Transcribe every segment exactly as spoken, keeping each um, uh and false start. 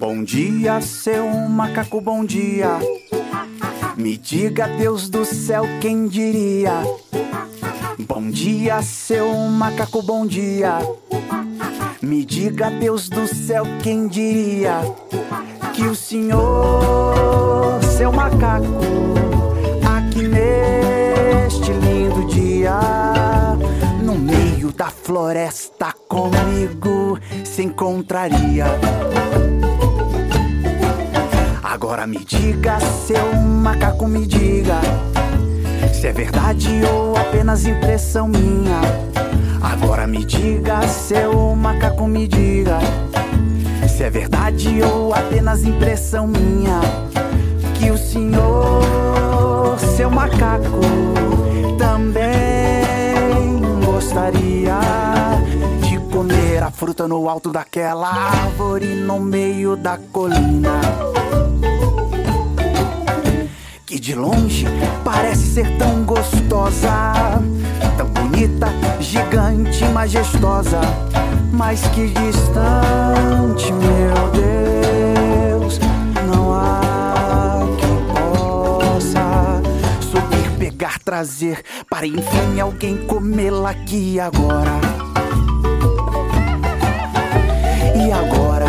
Bom dia, seu macaco, bom dia. Me diga, Deus do céu, quem diria? Bom dia, seu macaco, bom dia. Me diga, Deus do céu, quem diria? Que o senhor, seu macaco, aqui neste lindo dia, no meio da floresta comigo se encontraria. Agora me diga, seu macaco, me diga, se é verdade ou apenas impressão minha. Agora me diga, seu macaco, me diga, se é verdade ou apenas impressão minha. Que o senhor, seu macaco, também gostaria de comer a fruta no alto daquela árvore no meio da colina, que de longe parece ser tão gostosa, tão bonita, gigante, majestosa, mas que distante, meu Deus, não há quem possa subir, pegar, trazer, para enfim alguém comê-la aqui e agora. E agora?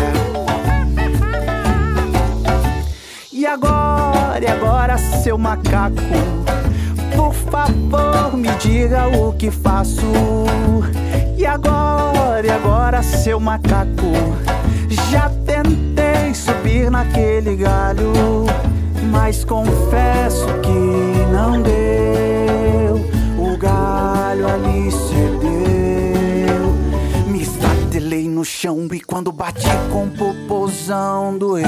E agora, e agora, seu macaco, por favor, me diga o que faço. E agora, e agora, seu macaco, já tentei subir naquele galho, mas confesso que não deu. O galho ali cedeu. Me estatelei no chão e quando bati com o popozão doeu.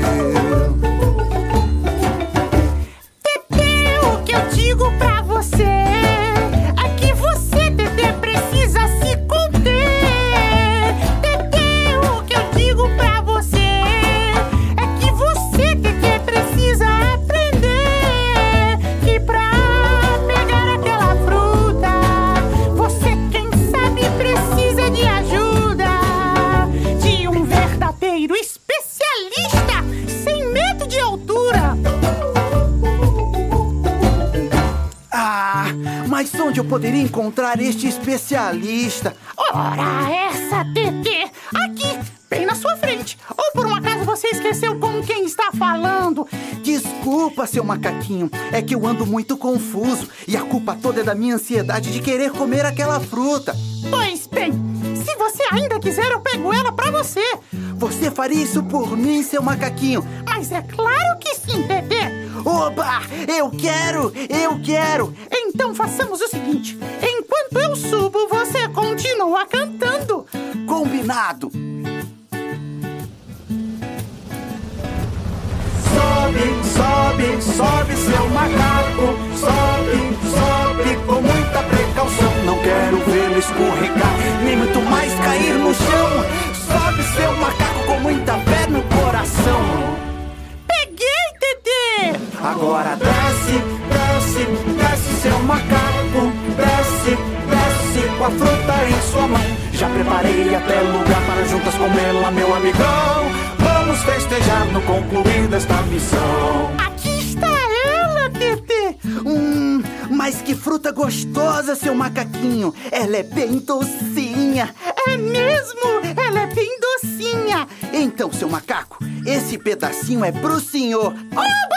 Digo pra você é que você, Tetê, precisa se conter. Tetê, o que eu digo pra você é que você, Tetê, precisa aprender que pra pegar aquela fruta você, quem sabe, precisa de ajuda de um verdadeiro especialista sem medo de altura. Mas onde eu poderia encontrar este especialista? Ora, essa, Tetê, aqui, bem na sua frente. Ou por um acaso você esqueceu com quem está falando? Desculpa, seu macaquinho, é que eu ando muito confuso e a culpa toda é da minha ansiedade de querer comer aquela fruta. Pois bem, se você ainda quiser, eu pego ela pra você. Você faria isso por mim, seu macaquinho? Mas é claro que sim, Tetê. Oba! Eu quero! Eu quero! Então façamos o seguinte: enquanto eu subo, você continua cantando. Combinado! Sobe, sobe, sobe, seu macaco. Sobe, sobe com muita precaução. Não quero vê-lo escorregar, nem muito mais cair no chão. Sobe, seu macaco, com muita fé no coração. Agora desce, desce, desce, seu macaco. Desce, desce com a fruta em sua mão. Já preparei até lugar para juntas comê-la, meu amigão. Vamos festejar no concluir desta missão. Aqui está ela, Tetê. Hum, mas que fruta gostosa, seu macaquinho. Ela é bem docinha. É mesmo, ela é bem docinha. Então, seu macaco, esse pedacinho é pro senhor. Oba!